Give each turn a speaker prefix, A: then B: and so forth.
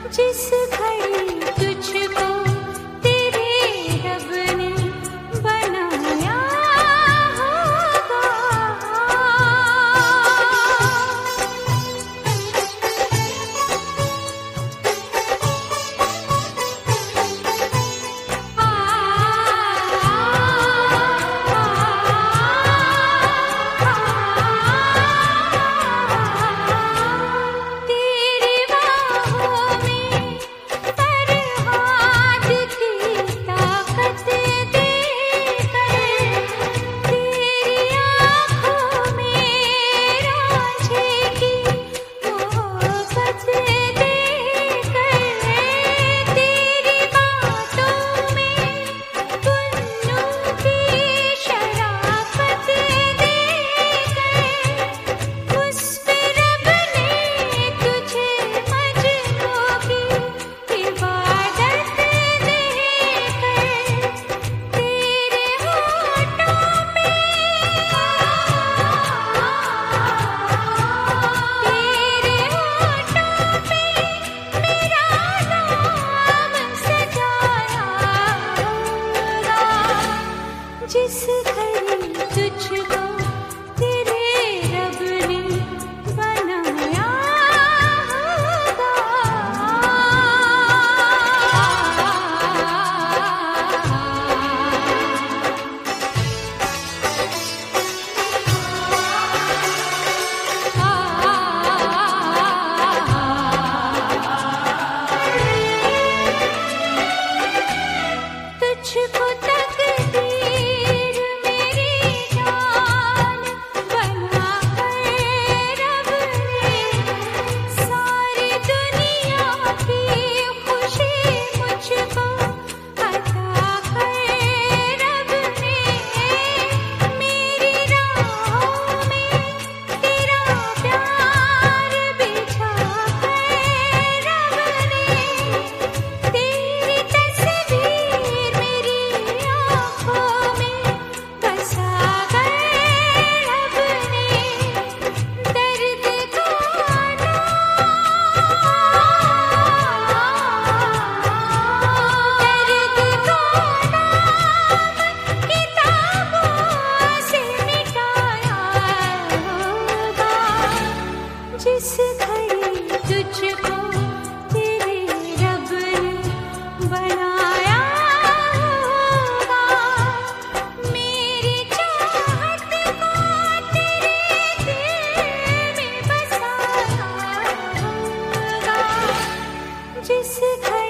A: जिस घड़ी तुझको तेरे रब ने बनाया होगा। तेरे बाहों में फरहाद की ताकत देकर, तेरी आँखों में रांझे की मोहब्बत देकर, तेरी बातों में गुन्नू की शराफत देकर, उस पे रब ने तुझे मजनू की इबादत देकर, तेरे होठों पे मेरा नाम सजाया होगा। जिस घड़ी तुझको तेरे रब ने बनाया तुझको तकदीर मेरी जान बना कर रब ने, सारी दुनिया की खुशी मुझको अता कर रब ने, मेरी राहों में तेरा प्यार बिछा कर रब ने, तेरी तस्वीर मेरी आँखों में बसा कर रब ने, दर्द का नाम किताबों से मिटाया होगा। जिस घड़ी तुझको तेरे रब ने बनाया होगा, मेरी चाहत को तेरे दिल में बसाया होगा। जिस घड़ी